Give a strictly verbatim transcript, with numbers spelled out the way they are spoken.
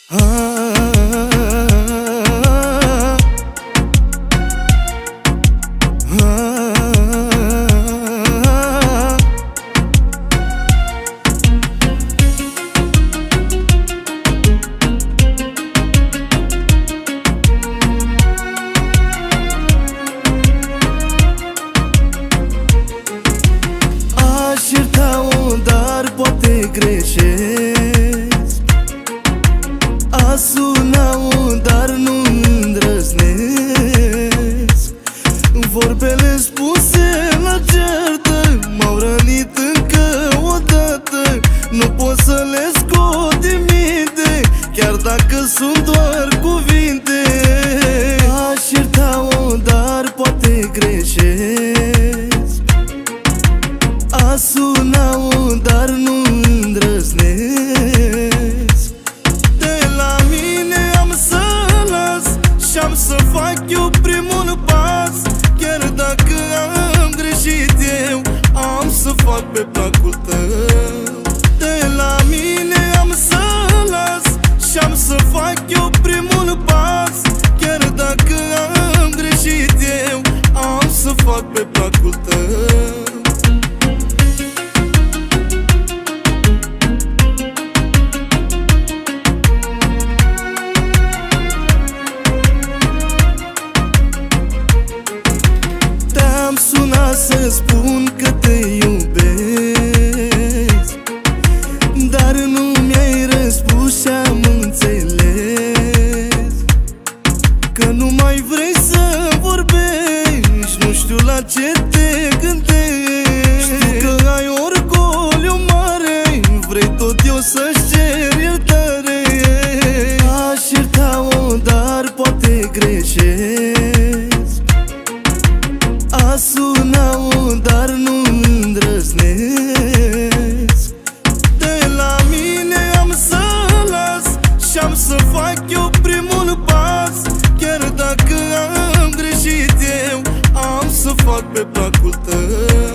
Aș ierta-o, dar poate greșesc. Aș suna-o, dar nu îndrăznesc. Vorbele spuse la ceartă m-au rănit încă o dată. Nu pot să le scot din minte, chiar dacă sunt doar cuvinte. Aș ierta-o, dar poate greșesc. Aș suna-o, dar nu îndrăznesc. De la mine am să las și-am să fac eu primul pas. Chiar dacă am greșit eu, am să fac pe placul tău. De la mine am să las și-am să fac eu primul pas. Chiar dacă am greșit eu, am să fac pe placul tău. Te-am sunat să spun că te iubesc, dar nu mi-ai răspuns și-am înțeles că nu mai vrei să vorbești. Nu știu la ce te gândești. Știu că ai orgoliu mare, vrei tot eu să-ți cer iertare. Aș ierta-o, dar poate greșesc. Aș suna-o, dar nu îndrăznesc. De la mine am să las și-am să fac eu primul pas. Chiar dacă am greșit eu, am să fac pe placul tău.